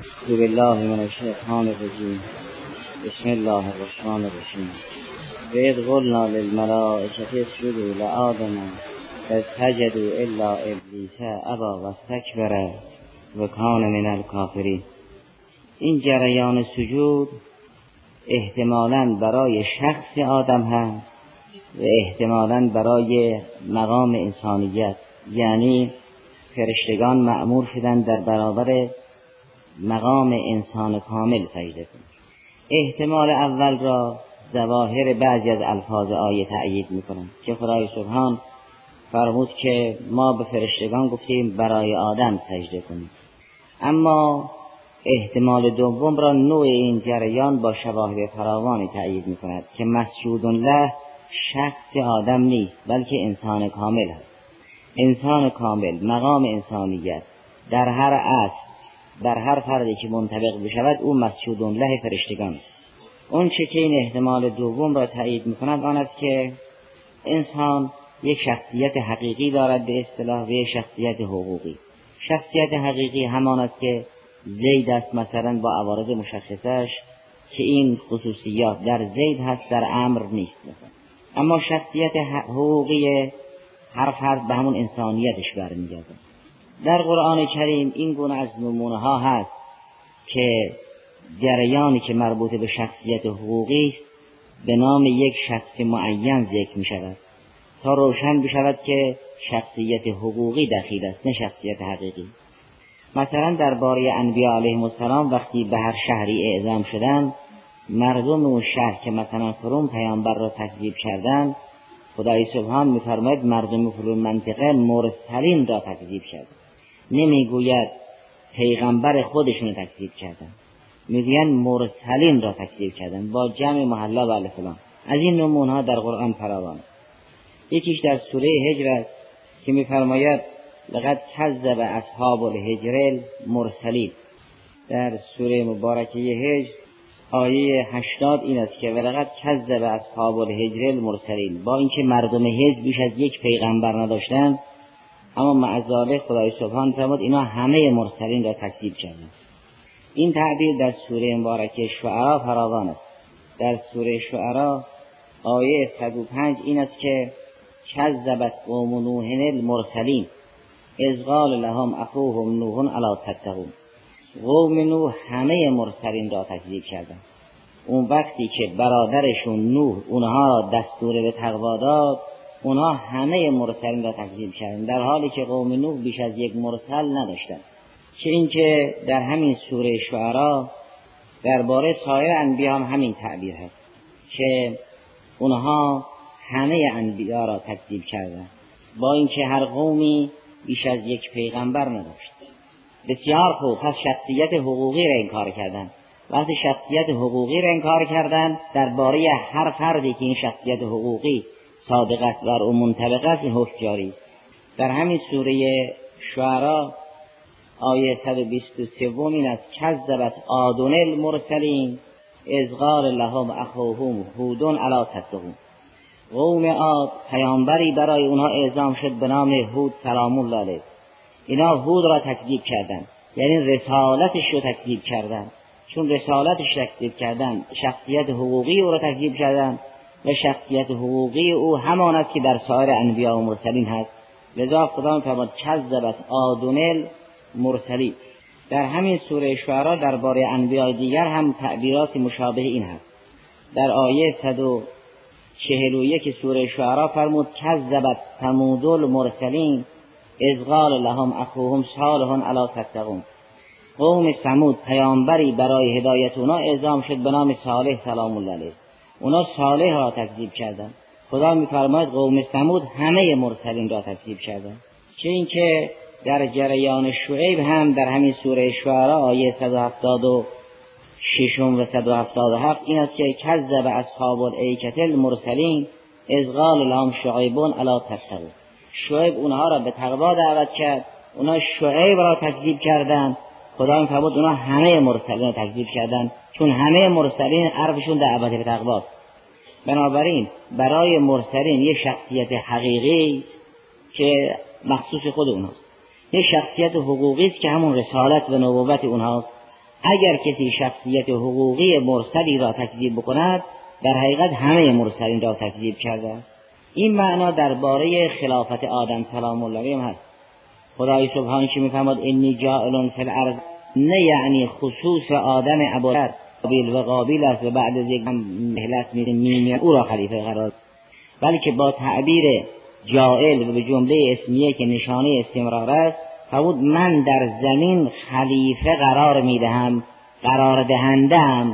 اعوذ بالله من الشیطان الرجیم. بسم الله الرحمن الرحیم. وَإِذْ قُلْنَا لِلْمَلَائِكَةِ اسْجُدُوا لِآدَمَ فَسَجَدُوا إِلَّا إِبْلِیسَ أَبَى وَاسْتَكْبَرَ وَكَانَ مِنَ الْکافرین. این جریان سجود احتمالاً برای شخص آدم هست و احتمالاً برای مقام انسانیت، یعنی فرشتگان مأمور شدن در برابر مقام انسان کامل سجده کنند. احتمال اول را ظواهر بعضی از الفاظ آیه تأیید می‌کنند که خدای سبحان فرمود که ما به فرشتگان گفتیم برای آدم سجده کنید. اما احتمال دوم را نوع این جریان با شواهد فراوانی تأیید می‌کند که مسجود له شخص آدم نیست بلکه انسان کامل است. انسان کامل، مقام انسانیت در هر عصر، در هر فردی که منطبق بشود او مسجود له فرشتگان است. اون چه که این احتمال دوم را تأیید می‌کند آن است که انسان یک شخصیت حقیقی دارد به اصطلاح و یک شخصیت حقوقی. شخصیت حقیقی همان است که زید است مثلا با عوارض مشخصش که این خصوصیات در زید هست در عمرو نیست مثلا. اما شخصیت حقوقی هر فرد به همون انسانیتش برمیگردد. در قرآن کریم این گونه از نمونه ها هست که جریانی که مربوط به شخصیت حقوقی به نام یک شخص معین ذکر می شود تا روشن بشود که شخصیت حقوقی دخیل است نه شخصیت حقیقی. مثلا درباره انبیاء علیهم السلام وقتی به هر شهری اعزام شدند، مردم اون شهر که مثلا فرون پیامبر را تکذیب کردند، خدای سبحان می‌فرماید مردم فرون منطقه مرسلین را تکذیب کردند. نمیگوید پیغمبر خودشون را تکذیب کردند، میگوین مرسلین را تکذیب کردند با جمع محلا و الف لام. از این نمونه ها در قرآن فراوان. یکیش در سوره هجر است که می‌فرماید لقد کذب اصحاب الحجر المرسلین. در سوره مبارکه هجر آیه 80 این است که ولقد کذب اصحاب الحجر المرسلین. با اینکه مردم حجر بیش از یک پیغمبر نداشتند اما مع ذلک خدای سبحان فرمود اینا همه مرسلین را تکذیب کردند. این تعبیر در سوره مبارکه شعراء فراوان است. در سوره شعراء آیه 105 این است که کذبت قوم نوح المرسلین اذ قال لهم اخوهم نوح الا تتقون. قوم نوح همه مرسلین را تکذیب کردند. اون وقتی که برادرشون نوح اونها را دستور به تقوا داد، اونها همه مرسلین را تکذیب کردند، در حالی که قوم نوح بیش از یک مرسل نداشتند. چه اینکه در همین سوره شعراء درباره سایر انبیا هم همین تعبیر هست که اونها همه انبیا را تکذیب کردند با اینکه هر قومی بیش از یک پیغمبر نداشت. بسیار خوب، پس شخصیت حقوقی را انکار کردند. وقتی شخصیت حقوقی را انکار کردند درباره هر فردی که این شخصیت حقوقی صادق است بر او منطبق است این حکم جاری. در همین سوره شعراء آیه 123 این است کذبت عاد المرسلین اذ قال لهم اخوهم هود الا تتقون. قوم عاد پیامبری برای اونها اعزام شد به نام هود سلام الله علیه. اینا هود را تکذیب کردند، یعنی رسالتش رو تکذیب کردند. چون رسالتش تکذیب کردند شخصیت حقوقی او را تکذیب کردند و شخصیت حقوقی او همان است که در سایر انبیا و مرسلین هست. لذا خدا فرمود کذبت عاد المرسلین. در همین سوره شعراء درباره انبیاء دیگر هم تعبیرات مشابه این هست. در آیه 141 سوره شعراء فرمود کذبت ثمود المرسلین اذ قال لهم اخوهم صالح الا تتقون. قوم ثمود پیامبری برای هدایت اونا اعزام شد به نام صالح سلام الله علیه. اونا صالح را تکذیب کردند. خدا می‌فرماید قوم ثمود همه مرسلین را تکذیب کردند. چه اینکه در جریان شعیب هم در همین سوره شعراء آیه 176 و 177 این است که کذب اصحاب الایکة المرسلین اذ قال لهم شعیب الا تتقون. شعیب اونها را به تقوا دعوت کرد، اونها شعیب را تکذیب کردند. خدا می‌فرمود اونها همه مرسلین را تکذیب کردند چون همه مرسلین حرفشون دعوت به تقوا است. بنابراین برای مرسلین یک شخصیت حقیقی که مخصوص خود اونهاست، یک شخصیت حقوقی است که همون رسالت و نبوت اونهاست اگر کسی شخصیت حقوقی مرسلی را تکذیب بکند در حقیقت همه مرسلین را تکذیب کرده. این معنا درباره خلافت آدم سلام الله علیه هست. خدای سبحانه که می‌فرماد انی جاعل فی الارض، نه یعنی خصوص آدم ابوذر قابیل و قابیل است و بعد از یک مهلت می‌ریم او را خلیفه قرار، بلکه با تعبیر جاعل و به جمله اسمیه که نشانه استمرار است فرمود من در زمین خلیفه قرار میدهم، قرار دهندم،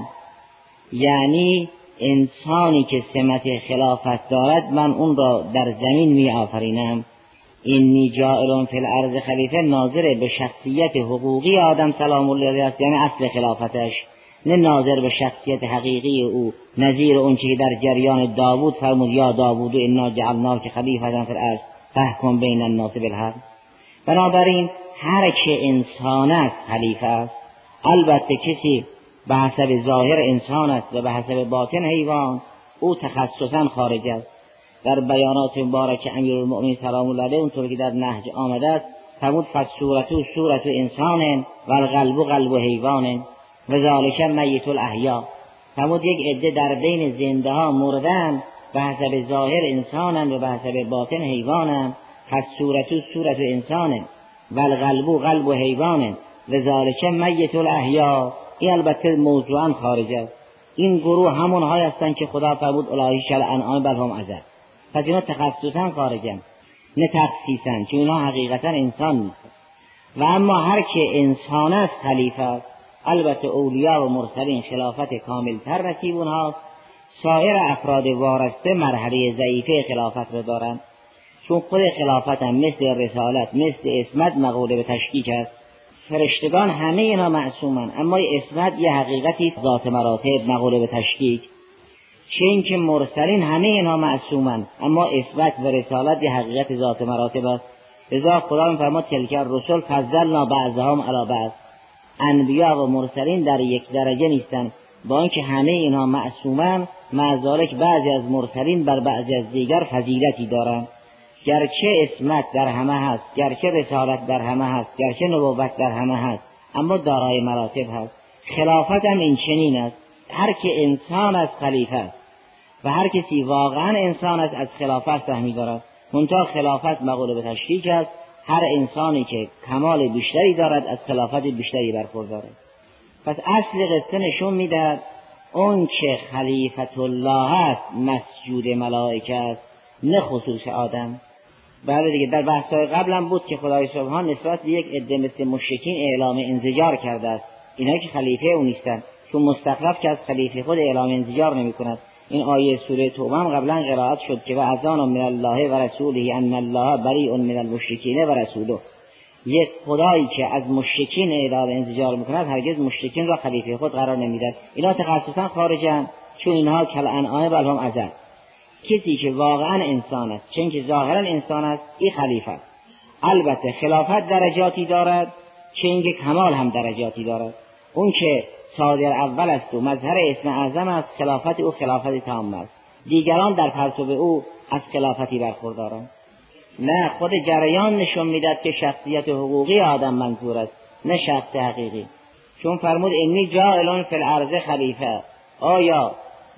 یعنی انسانی که سمت خلافت دارد من اون را در زمین می آفرینم. اینی جاعل فی الارض خلیفه ناظر به شخصیت حقوقی آدم سلام الله علیه است، یعنی اصل خلافتش، نه ناظر به شخصیت حقیقی او، نظیر اون چیزی در جریان داوود فرمود یا داوود انا جعلناک خلیفة فی الارض فاحکم بین الناس بالحق. بنابراین هر که انسان است خلیفه است. البته کسی به حسب ظاهر انسان است و به حسب باطن حیوان، او تخصصا خارج است. در بیانات مبارک امیرالمؤمنین سلام الله علیه اونطور که در نهج آمده است فرمود فالصورة صورة انسان و القلب قلب حیوان و ذالک میت الاحیا. فرمود یک عده در بین زنده ها مردن، به حسب ظاهر انسانند و به حسب باطن حیوانند. فالصورة صورة انسان و القلب قلب حیوان و ذالک میت الاحیا. این البته موضوعا خارج است. این گروه همون های هستند که خدا فرمود اولئک کالانعام بل هم اضل. پس اینا تخصصا خارجن نه تخصیصا، چون اینا حقیقتا انسان نیست. و اما هر که انسان است خلیفه است. البته اولیاء و مرسلین خلافت کامل تر نصیب اونهاست. سایر افراد وارسته مرحله ضعیفه خلافت را دارند، چون خود خلافت هم مثل رسالت مثل عصمت مقوله به تشکیک است. فرشتگان همه اینا معصومن، اما عصمت یه حقیقتی ذات مراتب مقوله به تشکیک. چه این که مرسلین همه اینا معصومن، اما عصمت و رسالت یه حقیقت ذات مراتب است. لذا خدا می‌فرماد تلک الرسل فضلنا بعضهم علی بعض. انبیا و مرسلین در یک درجه نیستن، با اینکه همه اینا معصومن، مع ذلک بعضی از مرسلین بر بعضی از دیگر فضیلتی دارند. گرچه عصمت در همه هست، گرچه رسالت در همه هست، گرچه نبوت در همه هست، اما دارای مراتب هست. خلافت هم این چنین است. هر که انسان از خلیفه است و هر کسی واقعا انسان است از خلافت سهمی دارد. منتها خلافت مقوله به تشکیک است. هر انسانی که کمال بیشتری دارد از خلافت بیشتری برخوردارد. پس اصل قصه نشون میدهد اون که خلیفت الله است مسجود ملائکه است، نه خصوص آدم. بله دیگه، در بحث‌های قبلم بود که خدای سبحان نسبت به یک عده مثل مشرکین اعلام انزجار کرده است. اینا که خلیفه او نیستن، چون مستخلف که از خلیفه خود اعلام انزجار نمی‌کند. این آیه سوره توبه هم قبلا قرائت شد که و اذان من الله و رسوله ان الله بریء من المشرکین و رسوله. یک خدایی که از مشرکین اعلام انزجار می‌کند هرگز مشرکین را خلیفه خود قرار نمی‌دهد. اینا تخصصا خارجن، چون اینها کالانعام بل هم اضل. کسی که واقعا انسان است، چون که ظاهرا انسان است، این خلیفه است. البته خلافت درجاتی دارد، چون که کمال هم درجاتی دارد. اون که صادر اول است و مظهر اسم اعظم است، خلافت او خلافت تام است. دیگران در پرتو او از خلافتی برخوردارند. نه، خود جریان نشون میدهد که شخصیت حقوقی آدم منظور است، نه شخص حقیقی. چون فرمود انی جاعل فی الارض خلیفه. آیا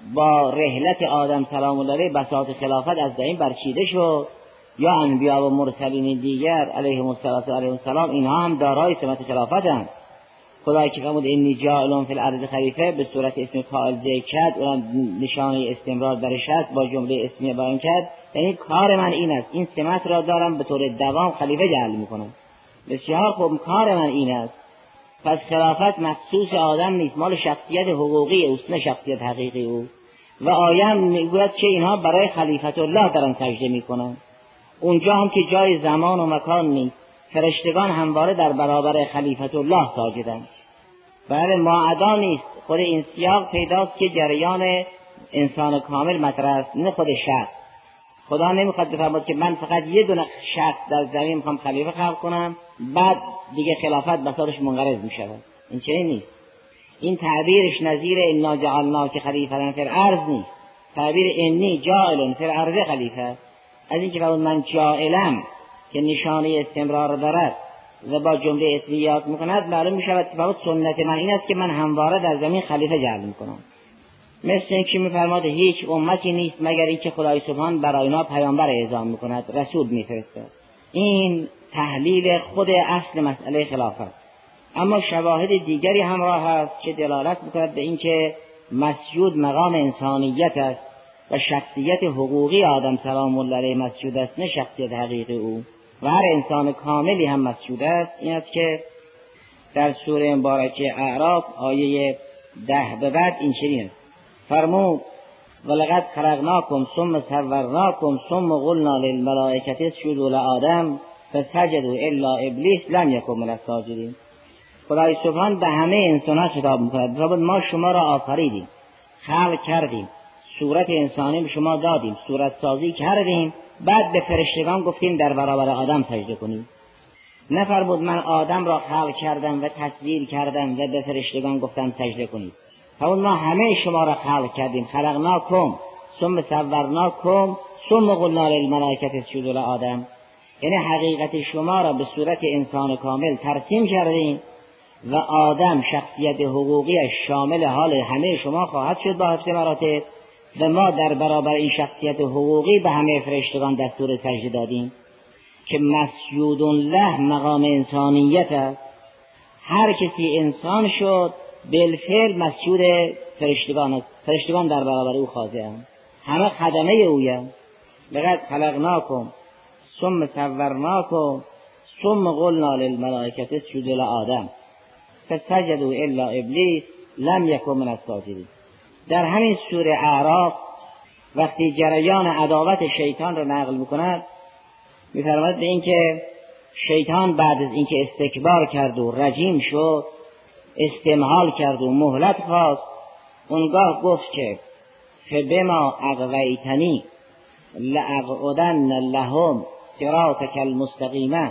با رحلت آدم سلام الله علیه بساط خلافت از زمین برچیده شد؟ یا انبیا و مرسلین دیگر علیهم السلام اینها هم دارای سمت خلافتند؟ خدایی که فرمود انی جاعل فی الارض خلیفه به صورت اسم فاعل ذکر کرد، اون نشانه استمرار درش هست، با جمله اسمیه بیان کرد، یعنی کار من این است، این سمت را دارم، به طور دوام خلیفه جعل میکنم. بسیار خوب، کار من این است. پس خلافت مخصوص آدم نیست، مال شخصیت حقوقی اوست، نه شخصیت حقیقی او. و آیه میگوید که اینها برای خلیفت الله دارن سجده میکنن. اونجا هم که جای زمان و مکان نیست، فرشتگان همواره در برابر خلیفت الله ساجدند. بله، معدا نیست. خود این سیاق پیداست که جریان انسان کامل مطرح است، نه خود شخص. خدا نمیخواد بفرماد که من فقط یه دونه شخص در زمین میخوام خلیفه خلق کنم، بعد دیگه خلافت بساطش منقرض میشود. این چنین نیست. این تعبیرش نظیر انا جعلناک خلیفة فی الارض نیست. تعبیر انی جاعل فی الارض خلیفه. از این که فرمود من جاعلم که نشانه استمرار دارد، و با جمله اسمیات میکند، معلوم میشود تفاوت سنت من این است که من همواره در زمین خلیفه جعل میکنم. مثل اینکه میفرماد هیچ امتی نیست مگر اینکه خدای سبحان برای اینا پیامبر اعزام میکند، رسول میفرستد. این تحلیل خود اصل مسئله خلافت. اما شواهد دیگری همراه است که دلالت میکند به اینکه مسجود مقام انسانیت است و شخصیت حقوقی آدم سلام الله علیه مسجود است، نه شخصیت حقیقی او، و هر انسان کاملی هم مسجود است. این است که در سوره مبارکه اعراف آیه 10 به بعد این چنین است: فرمود ولقد خلقناکم ثم صورناکم ثم قلنا للملائکة اسجدوا لآدم فسجدوا الا ابلیس لم یکن من الساجدین. خدای سبحان به همه انسان‌ها خطاب می‌کند: ما شما را آفریدیم، خلق کردیم، صورت انسانی به شما دادیم، صورت سازی کردیم، بعد به فرشتگان گفتیم در برابر آدم سجده کنیم. نفرمود من آدم را خلق کردم و تصویر کردم و به فرشتگان گفتم سجده کنید. فرمود ما همه شما را خلق کردیم، خلقناکم ثم صورناکم ثم قلنا للملائکة اسجدوا لآدم. یعنی حقیقت شما را به صورت انسان کامل ترسیم کردیم و آدم شخصیت حقوقیش شامل حال همه شما خواهد شد با 7 مراتب، و ما در برابر این شخصیت حقوقی به همه فرشتگان دستور سجده دادیم که مسجود له مقام انسانیت است. هر کسی انسان شد بالفعل مسجود فرشتگان است، فرشتگان در برابر او خاضع‌اند، همه خدمه اویند. لقد خلقناکم ثم صورناکم ثم قلنا للملائکة اسجدوا لآدم فسجدوا الا ابلیس لم یکن من الساجدین. در همین سوره اعراف وقتی جریان عداوت شیطان را نقل میکند، میفرماید به اینکه شیطان بعد از اینکه استکبار کرد و رجیم شد، استمهال کرد و مهلت خواست، اونگاه گفت که فبما اغویتنی لاقعدن لهم صراطک المستقیم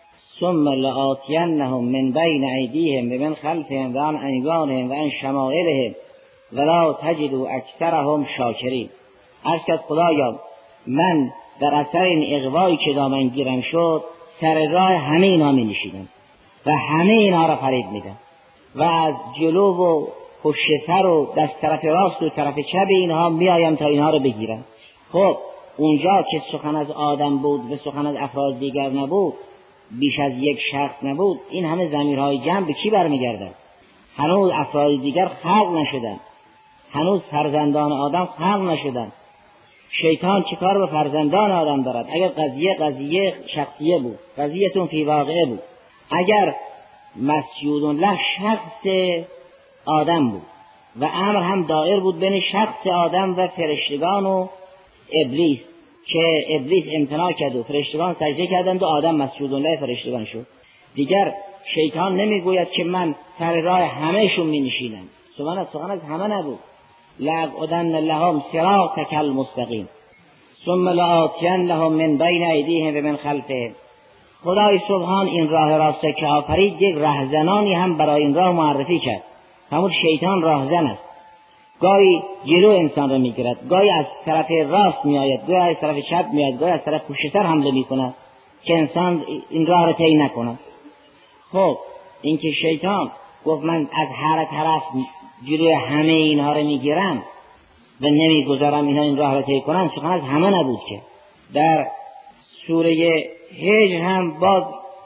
ثم لآتینهم من بین ایدیهم و من خلفهم و عن ایمانهم و عن شمائلهم ولا تجد اکثرهم شاکرین. عرض کرد خدایا من در اثر این اغوایی که دامن گیرم شد سر راه همه اینا می نشیدم و همه اینا را فریب میدم و از جلو و پشت سر و دست طرف راست و طرف چپ اینها میایم تا اینها را بگیرم. خب اونجا که سخن از آدم بود و سخن از افراد دیگر نبود، بیش از یک شخص نبود، این همه ضمیرهای جمع به کی برمیگردد؟ هنوز افراد دیگر خلق نشدن، هنوز فرزندان آدم خلق نشدن. شیطان چه کار به فرزندان آدم دارد؟ اگر قضیه شخصیه بود، قضیه‌تون فی واقعه بود، اگر مسجود له شخص آدم بود و امر هم دایر بود بین شخص آدم و فرشتگان و ابلیس، که ابلیس امتناع کرد و فرشتگان سجده کردند و آدم مسجود له فرشتگان شد، دیگر شیطان نمیگوید که من سر راه همهشون می نشینم. سخن از همه نبود. لأقعدن لهم صراطک المستقیم ثم لآتینهم من بین ایدیهم و من خلفهم. خدای سبحان این راه راست که آفرید یک راهزنانی هم برای این راه معرفی کرد. همون شیطان راهزن است، گاهی جلو انسان را میگیرد، گاهی از طرف راست میآید، گاهی از طرف چپ میآید، گاهی از طرف پشت سر حمله میکند که انسان این راه را طی نکند. خب این که شیطان گفت من از هر طرف جلوی همه اینها را میگیرم و نمیگذارم اینها این راه را طی کنند، سخن از همه نبود که. در سوره هجر هم باز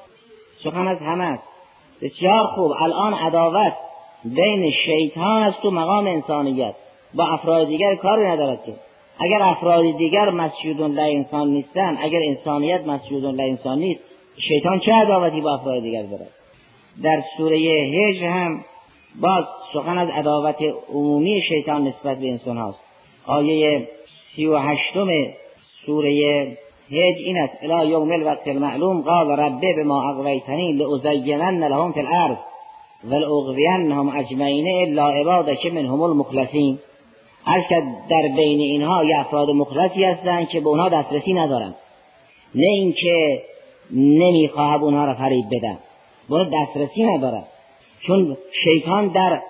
سخن از همه است. بسیار خوب، الان عداوت بین شیطان است و مقام انسانیت، با افراد دیگر کاری ندارد که. اگر افراد دیگر مسجود له انسان نیستن، اگر انسانیت مسجود له انسان نیست، شیطان چه عداوتی با افراد دیگر دارد؟ در سوره هجر هم باز سخن از عداوت عمومی شیطان نسبت به انسان هاست. آیه 38 سوره هجر این است: الی یوم الوقت المعلوم قال رب بما اغویتنی لازینن لهم فی الارض ولأغوینهم اجمعین الا عبادک منهم المخلصین. هر که در بین اینها یه افراد مخلصی هستند که به اونها دسترسی ندارن، نه اینکه نمیخواهد اونها را فریب بدن، به اونها دسترسی ندارن، چون شیطان در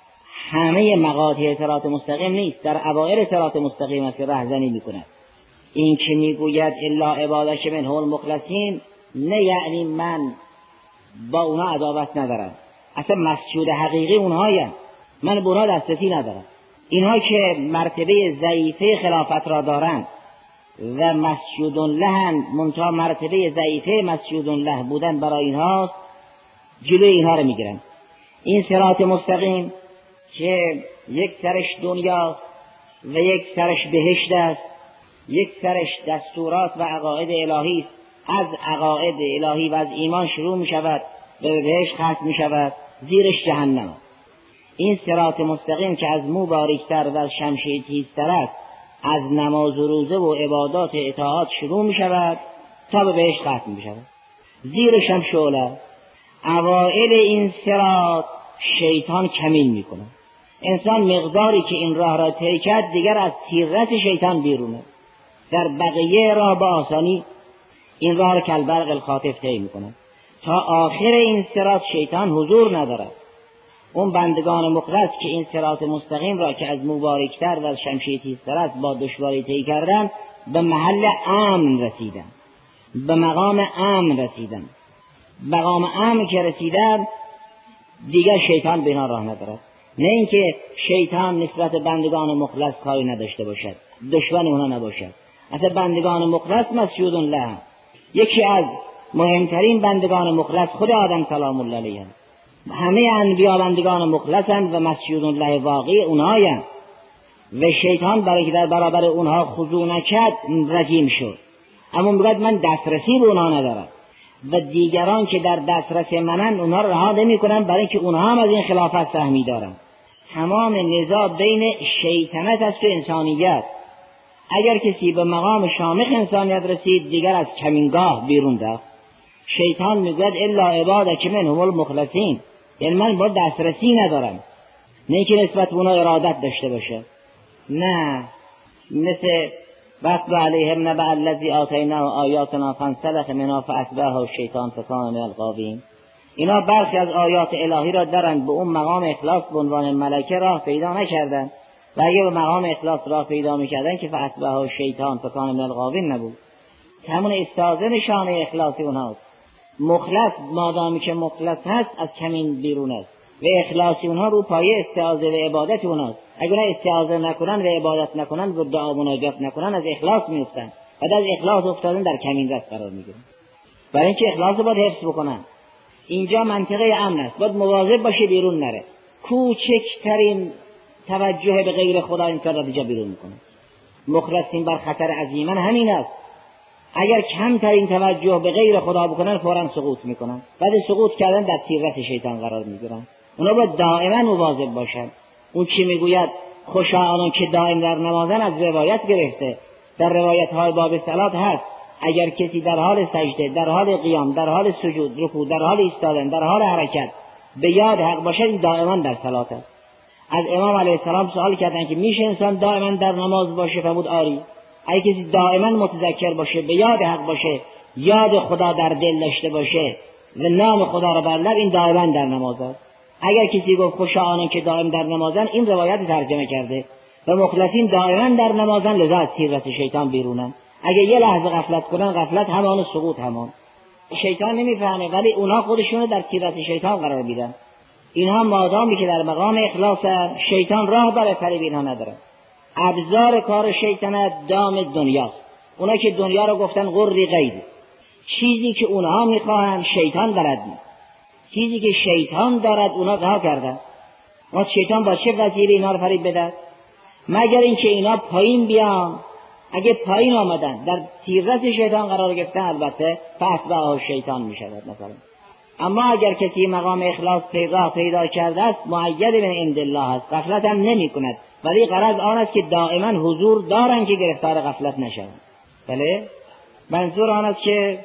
همه مقاطع صراط مستقیم نیست، در اوائل صراط مستقیم است که راهزنی میکند. این که میگوید الا عبادک منهم المخلصین، نه یعنی من با اونا عداوت ندارم، اصلا مسجود حقیقی اونهایم، من به اونا دسترسی ندارم. اینها که مرتبه ضعیفه خلافت را دارند و مسجود له، منتها مرتبه ضعیفه مسجود له بودن برای اینها جلوی اینها رو میگیرن. این صراط مستقیم که یک سرش دنیا و یک سرش بهشت است، یک سرش دستورات و عقاید الهی است، از عقاید الهی و از ایمان شروع می شود و به بهشت ختم می شود، زیرش جهنم. این صراط مستقیم که از مو باریکتر و از شمشیر تیزتر است، از نماز و روزه و عبادات اطاعات شروع می شود تا به بهشت ختم می شود، زیرش هم شعله. اوائل این صراط شیطان کمین می کند. انسان مقداری که این راه را طی کرد دیگر از تیررس شیطان بیرونه، در بقیه راه با آسانی این راه را کالبرق الخاطف طی می کند. تا آخر این صراط شیطان حضور ندارد. اون بندگان مخلص که این صراط مستقیم را که از مبارکتر و از شمشیر تیزتر است با دشواری طی کردن، به محل امن رسیدن، به مقام امن رسیدن. مقام امن که رسیدن دیگر شیطان به اینا راه ندارد. نه اینکه شیطان نسبت بندگان مخلص کاری نداشته باشد، دشمن اونا نباشد. اصلا بندگان مخلص مسجود له. یکی از مهمترین بندگان مخلص خود آدم سلام الله علیه. همه انبیا بندگان مخلصند و مسجود له واقعی اونهایند و شیطان برای که در برابر اونها خضوع نکرد رجیم شد. اما میگوید من دسترسی به اونها ندارم و دیگران که در دسترس منن اونها رو رها نمی‌کنم، برای که اونها هم از این خلافت سهمی دارن. تمام نزاع بین شیطنت است و انسانیت. اگر کسی به مقام شامخ انسانیت رسید دیگر از کمینگاه بیرون رفت. شیطان میگوید الا عبادک منهم المخلصین، یعنی من با دسترسی ندارم. نه که نسبت به اونها ارادت داشته باشه، نه مثل وَاتْلُ عَلَیْهِمْ نَبَأَ الَّذِی آتَیْنَاهُ آیاتنا فانسلخ منها فأتبعه الشیطان فکان من الغاوین. اینا برخی از آیات الهی را دارند، به اون مقام اخلاص به عنوان ملکه راه پیدا نکردند و اگه به مقام اخلاص راه پیدا میکردن که فأتبعه الشیطان فکان من الغاوین نبود. همون استاذن شانه اخلاصی اونهاست. مخلص مادامی که مخلص هست از کمین بیرون است و اخلاصی اونها رو پایه استعاذه و عبادت اونهاست. اگر استعاذه نکنن و عبادت نکنن و دعا مناجات نکنن از اخلاص میافتن و از اخلاص افتادن در کمین دست قرار میگیرن. برای اینکه اخلاص رو باید حفظ بکنن. اینجا منطقه امن است، باید مواظب باشه بیرون نره. کوچکترین توجه به غیر خدا انسان را دیگه بیرون میکنه. مخلصین بر خطر عظیما همین است. اگر کمترین توجه به غیر خدا بکنن فوراً سقوط میکنن، بعد سقوط کردن در تیررس شیطان قرار میگیرن. اونا باید دائما مواظب باشن. اون چی میگوید خوشا آنان که دائم در نمازن از روایت گرفته، در روایت های باب صلات هست اگر کسی در حال سجده، در حال قیام، در حال سجود، رکوع، در حال ایستادن، در حال حرکت به یاد حق باشد این دائما در صلات است. از امام علیه السلام سوال کردن که میشه انسان دائما در نماز باشه؟ فرمود آری. اگه کسی دائما متذکر باشه، به یاد حق باشه، یاد خدا در دل داشته باشه و نام خدا را بر لب، این دائما در نماز است. اگر کسی گفت خوشا آنان که دائم در نمازن، این روایت ترجمه کرده و مخلصین دائما در نمازن، لذا از تیررس شیطان بیرونن. اگر یه لحظه غفلت کنن، غفلت همان، سقوط همان. شیطان نمیفهمه ولی اونها خودشونو در تیررس شیطان قرار میدن. اینها مادامی که در مقام اخلاصن، شیطان راه برای فریب اینها نداره. ابزار کار شیطنت دام دنیاست. اونا که دنیا رو گفتن غری غیب، چیزی که اونها میخواهن شیطان بلد نیست. چیزی که شیطان دارد اونا رها کردن. ما شیطان با چه وسیله اینا رو فریب بده؟ مگر اینکه اینا پایین بیان. اگه پایین آمدن در تیررس شیطان قرار گرفتن، البته فأتبعه شیطان میشود مثلا. اما اگر کسی مقام اخلاص پیدا کرده است، مؤید من عند الله است، غفلت هم نمی کند، ولی غرض آن است که دائما حضور دارن که گرفتار غفلت نشوند. بله، منظور آن است که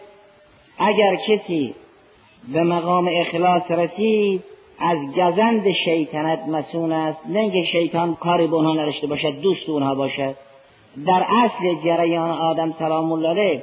اگر کسی به مقام اخلاص رسید، از گزند شیطنت مسئول است. نه اینکه شیطان کاری به اونها نداشته باشد، دوست اونها باشد. در اصل جریان آدم سلام الله علیه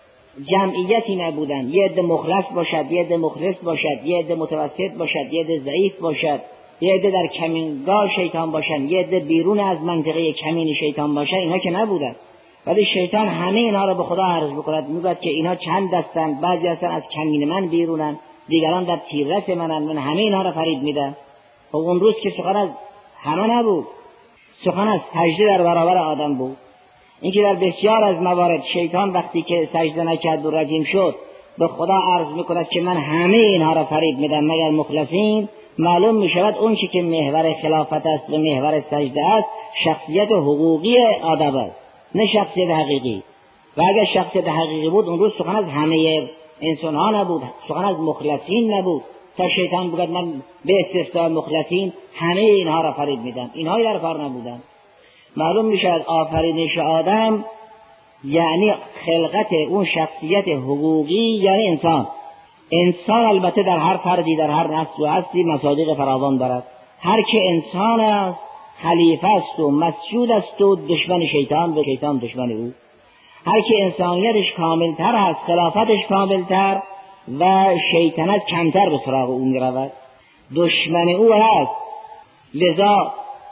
جمعیتی نبودن. یه عده مخلص باشد، یه عده مخلص باشد، یه عده متوسط باشد، یه عده ضعیف باشد، یه عده در کمینگاه شیطان باشن، یه عده بیرون از منطقه کمین شیطان باشن. اینا که نبودن، ولی شیطان همه اینا رو به خدا عرض بکند. میگوید که اینا چند دستن، بعضی هستن از کمین من بیرونن، دیگران در تیررس منن، من همه اینها را فریب میدم. خب اون روز که سخن از همه نبود، سخن از سجده در برابر آدم بود. اینکه در بسیار از موارد شیطان وقتی که سجده نکرد و رجیم شد به خدا عرض میکند که من همه اینها را فریب میدم مگر مخلصین، معلوم میشود اون چی که محور خلافت است و محور سجده است شخصیت حقوقی آدم است، نه شخصیت حقیقی. و اگر شخصیت حقیقی بود اون روز سخن از همه انسان ها نبود، سخن از مخلصین نبود، تا شیطان بگوید من به استثناء مخلصین همه اینها را فریب میدم. اینها در کار نبودن. معلوم میشود آفرینش آدم یعنی خلقت اون شخصیت حقوقی، یعنی انسان البته در هر فردی در هر نسل و هستی مصادیق فراوان دارد. هر که انسان است خلیفه است و مسجود است و دشمن شیطان و شیطان دشمن او. هر که انسانیتش کاملتر هست خلافتش کاملتر و شیطنت کمتر به سراغ او میرود، دشمن او هست. لذا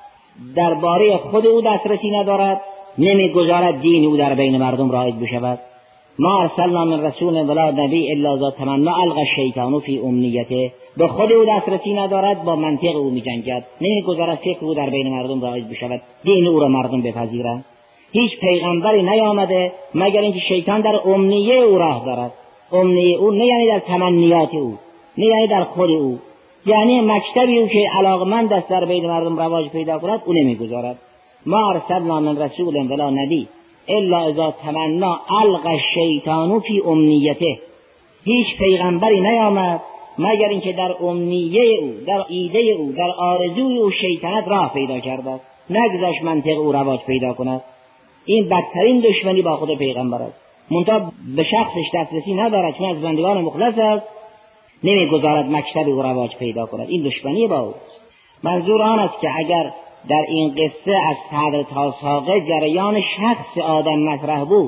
درباره خود او دسترسی ندارد، نمیگذارد دین او در بین مردم رایج بشود. ما ارسلنا من رسول ولا نبی الا ذا تمنی القی الشیطان فی امنیته. به خود او دسترسی ندارد، با منطق او میجنگد، نمیگذارد فکر او در بین مردم رایج بشود، دین او را مردم بپذیرند. هیچ پیغمبری نیامده مگر اینکه شیطان در امنیه او راه دارد. امنیه او نه یعنی در تمنیات او، نه یعنی در خود او، یعنی مکتبی او که علاقمند است در بین مردم رواج پیدا کند او نمیگذارد. ما ارسلنا من رسول ولا نبی الا اذا تمنی القی الشیطان فی امنیته. هیچ پیغمبری نیامد مگر اینکه در امنیه او، در ایده او، در آرزوی او شیطنت راه پیدا کرده، نگذاشت منطق او رواج پیدا کند. این بدترین دشمنی با خود پیغمبر است. منتها به شخصش دسترسی ندارد، چون از بندگان مخلص است، نمیگذارد مکتب او رواج پیدا کند. این دشمنی با او. منظور آن است که اگر در این قصه از صدر تا ساقه جریان شخص آدم مطرح بود،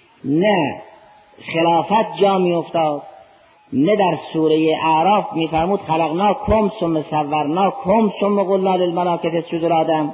نه خلافت جا می افتاد، نه در سوره اعراف می فرمود خلقناکم ثم صورناکم ثم قلنا للملائکه اسجدوا لآدم،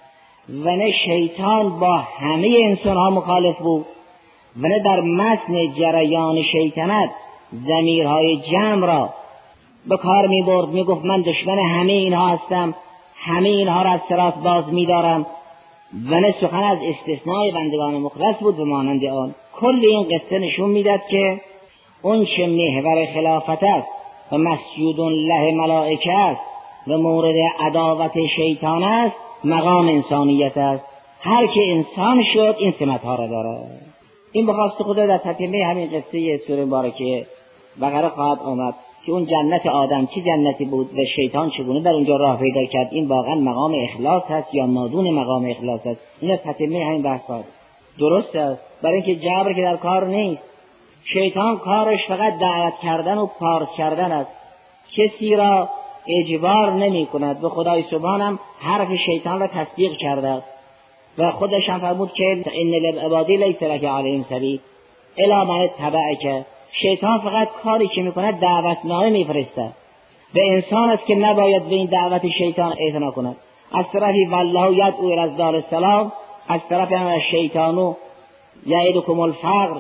و نه شیطان با همه انسان ها مخالف بود، و نه در متن جریان شیطنت ضمیرهای جمع را به کار می برد، می گفت من دشمن همه اینها هستم، همه اینها را از صراط باز می دارم، و نه سخن از استثناء بندگان مخلص بود و مانند آن. کل این قصه نشون میداد که اون چه محور خلافت است و مسجود له ملائکه است و مورد عداوت شیطان است مقام انسانیت است. هر که انسان شد این سمتها را دارد. این بخواست خدا در تتمه همین قصه سوره مبارکه بقره خواهد آمد که اون جنت آدم چه جنتی بود و شیطان چگونه در اونجا راه پیدا کرد. این واقعا مقام اخلاص هست یا مادون مقام اخلاص هست؟ این تتمه همین بحث هست. درست است، برای اینکه جبر که در کار نیست. شیطان کارش فقط دعوت کردن و پارس کردن است، کسی را اجبار نمی کند. به خدای سبحان هم حرف شیطان را تصدیق کرده و خودش هم فرمود که ان للعبادی لیس لک علیهم سبیل الا من اتبعک. شیطان فقط کاری که میکند دعوتنامه میفرستد به انسان است که نباید به این دعوت شیطان اعتنا کند. از طرفی والله یدعو الی دار السلام، از طرفی هم شیطانو یعدکم الفقر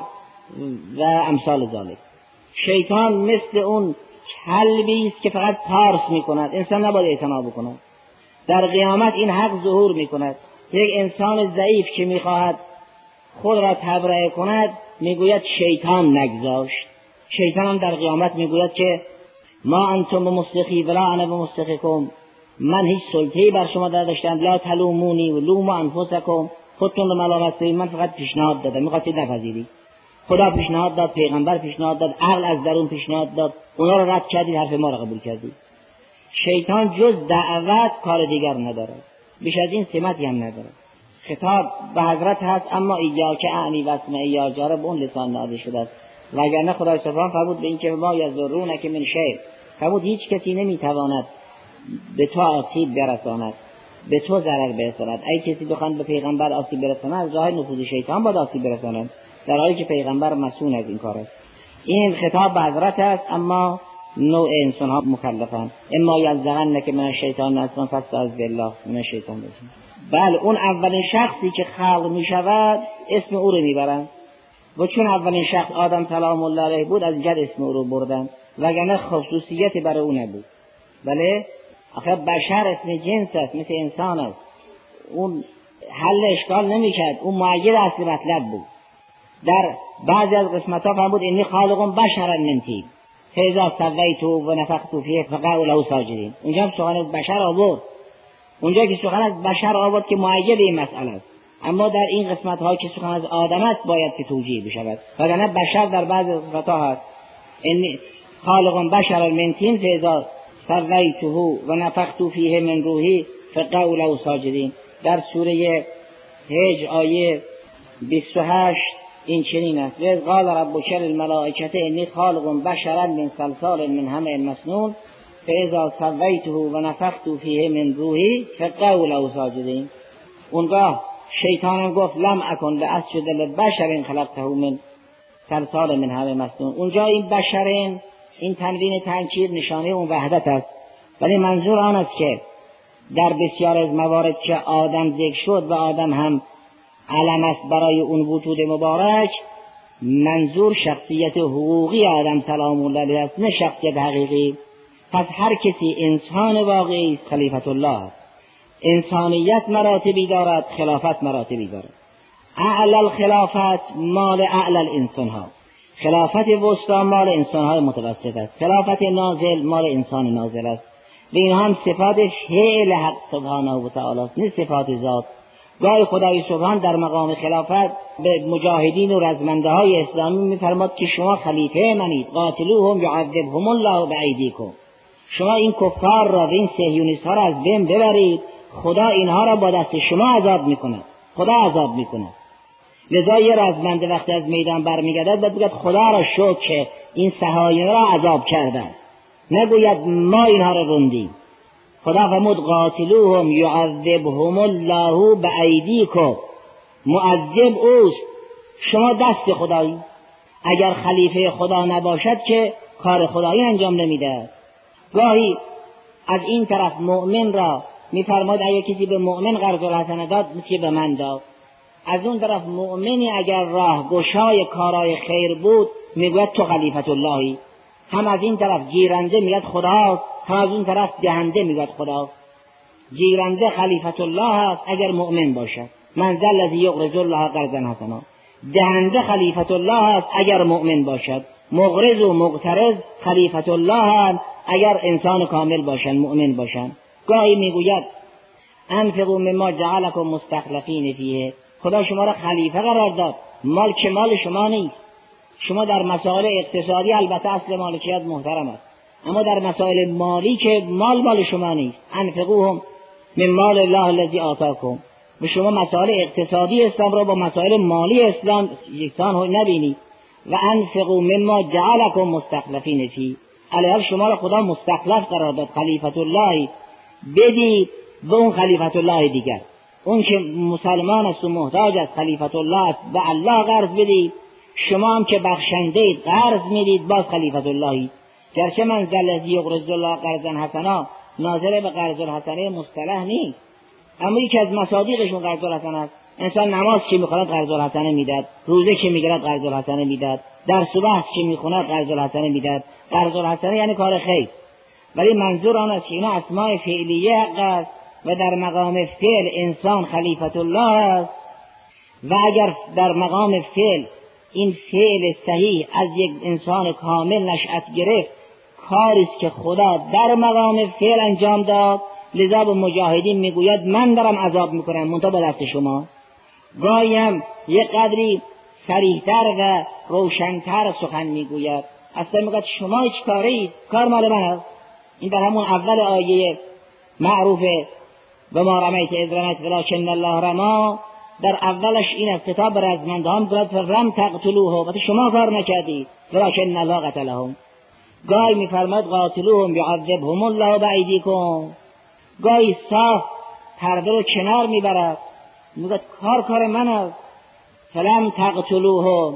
و امثال ذلک. شیطان مثل اون کلبی است که فقط پارس میکند، انسان نباید اعتنا بکند. در قیامت این حق ظهور میکند. یک انسان ضعیف که میخواهد خود را تبرئه کند میگوید شیطان نگذاشت. شیطان هم در قیامت میگوید که ما انتم بمصرخی ولا انا بمصرخکم، من هیچ سلطه‌ای بر شما نداشتم، لا تلومونی و لوموا انفسکم، خودتون رو ملامت کنید، من فقط پیشنهاد دادم، میخواستید نپذیرید. خدا پیشنهاد داد، پیغمبر پیشنهاد داد، عقل از درون پیشنهاد داد، اونا رو رد کردید، حرف ما رو قبول کردید. شیطان جز دعوت کار دیگر نداره، بیش از این سمتی هم نداره. خطاب به حضرت هست اما ایاک اعنی و اسمعی یا جاره به اون لسان نازل شده است. وگرنه خدای سبحان فرمود به این که ما یضرونک من شیء، فرمود هیچ کسی نمیتواند به تو آسیب برساند، به تو ضرر برساند. اگه کسی بخواهد به پیغمبر آسیب برساند راه نفوذ شیطان باید آسیب برساند، در حالی که پیغمبر مسئول از این کار است. این خطاب به حضرت است اما نوع انسان ها مکلفند. اما یزغنک من الشیطان نزغ فاستعذ بالله من الشیطان الرجیم. بله، اون اولین شخصی که خلق می شود اسم او رو میبرند و چون اولین شخص آدم سلام الله علیه بود از جد اسم او رو بردند. وگرنه خصوصیت برای او نبود. بله آخه بشر اسم جنس است، مثل انسان است، اون حل اشکال نمیکرد، اون معید اصل مطلب بود. در بعضی از قسمت ها فرمود انی خالق بشرا من طین فاذا سویته و نفخت فیه فقعوا له ساجدین. اونجا هم سخن بشر آورد، اونجا که سخن از بشر آورد که معید این مسئله است، اما در این قسمت ها که سخن از آدم است باید که توجیه بشود. وگرنه بشر در بعضی قسمت ها هست انی خالق بشرا من طین فاذا سویته و نفخت فیه من روحی فقعوا له ساجدین. در سوره حج آیه 28 این چنین است: و قال ربک للملائکة انی خالق بشرا من صلصال من حمأ مسنون فاذا سویته و نفخت فیه من روحی فقعوا له ساجدین. اونگاه شیطان گفت لم اکن لاسجد لبشر خلقته من صلصال من حمأ مسنون. اونجا این بشرین، این تنوین تنکیر نشانه اون وحدت است، ولی منظور آن است که در بسیار از موارد که آدم ذکر شد و آدم هم علم است برای اون وجود مبارک، منظور شخصیت حقوقی آدم سلام الله علیه است، نه شخصیت حقیقی. پس هر کسی انسان واقعی است خلیفت الله است. انسانیت مراتبی دارد، خلافت مراتبی دارد. اعلی الخلافت مال اعلی الانسان ها، خلافت وسطا مال انسان های متوسط است، خلافت نازل مال انسان نازل است. و این هم صفات فعل حق سبحانه و تعالی است، نه صفات ذات. گاهی خدای سبحان در مقام خلافت به مجاهدین و رزمنده های اسلامی میفرماد که شما خلیفه منید، قاتلوهم یعذبهم الله بایدیکم. شما این کفار را و این صهیونیست ها را از بین ببرید، خدا اینها را با دست شما عذاب میکند، خدا عذاب میکند. لذا یه رزمنده وقتی از میدان برمیگردد باید بگوید خدا را شکر که این صهاینه را عذاب کردند، نگوید ما اینها را روندیم. خدا فرمود قاتلوهم یعذبهم الله بایدیکم، معذب اوست، شما دست خدایی. اگر خلیفه خدا نباشد که کار خدایی انجام نمیده. گاهی از این طرف مؤمن را میفرماد اگر کسی به مؤمن قرض الحسنه داد مثل به من داد. از اون طرف مؤمنی اگر راه گشای کارهای خیر بود میگوید تو خلیفت اللهی. هم از این طرف گیرنده میگوید خداست، هم از اون طرف دهنده میگوید خداست. گیرنده خلیفت الله است اگر مؤمن باشد، من ذا الذی یقرض الله قرضا حسنا. دهنده خلیفت الله است اگر مؤمن باشد، مقرض و مقترض خلیفت الله است اگر انسان کامل باشند، مؤمن باشند. گاهی میگوید انفقوا مما جعلکم مستخلفین فیه، خدا شما را خلیفه قرار داد، مال که مال شما نیست. شما در مسائل اقتصادی البته اصل مالکیت محترم است، اما در مسائل مالی که مال شما نیست. انفقوهم من مال الله الذی آتاکم. و شما مسائل اقتصادی اسلام را با مسائل مالی اسلام یکسان نبینید. و انفقوا مما جعلکم مستخلفین فی، علیه شما را خدا مستخلف قرار داد، خلیفت الله بدید به اون خلیفت الله دیگر. اون که مسلمان است و محتاج است خلیفت الله است و الله قرض بدید، شما هم که بخشنده اید قرض میدید باز خلیفت اللهی. گرچه من ذا الذی یقرض الله قرضا حسنا ناظر به قرض الحسنه مصطلح نیست، اما یکی از مصادیقشون قرض الحسنه است. انسان نماز که میخواند قرض الحسنه میداد، روزه که میگیرد قرض الحسنه میداد، در صبح که میخواند قرض الحسنه میداد. قرض الحسنه یعنی کار خیر، ولی منظور آن است که اینا اسماء فعلیه حق است و در مقام فعل انسان خلیفت الله است. و اگر در مقام فعل این فعل صحیح از یک انسان کامل نشأت گرفت، کاری است که خدا در مقام فعل انجام داد. لذا به مجاهدین میگوید من دارم عذاب میکنم منتها به دست شما. گاهی هم یک قدری صریح‌تر و روشن‌تر سخن میگوید، اصلا میگوید شما هیچ کاری، کار مال من است. این در همون اول آیه معروفه و ما رمیت اذ رمیت ولکن الله رمی، در اولش این از خطاب رزمندان گفت رم تقتلوه، و شما کار نکردید، ولکن الله قتلهم. گاهی میفرماد قاتلوهم یعذبهم الله بایدیکم. گاهی صاف پرده رو کنار میبرد، میگه کار من است، فلم تقتلوهم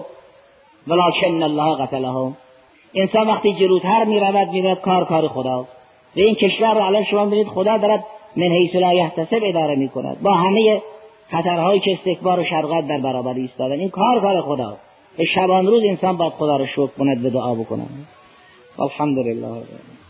ولکن الله قتلهم. انسان وقتی جلوتر میرود میگه کار خدا. و این کشور رو الان شما ببینید خدا دارد من حیث لا یحتسب اداره میکند، با همه خطرهایی که استکبار و شرقت در برابر ایستادن. این کار خدا. به شبان روز انسان باید خدا رو شکر کند و دعا بکند. والحمد لله.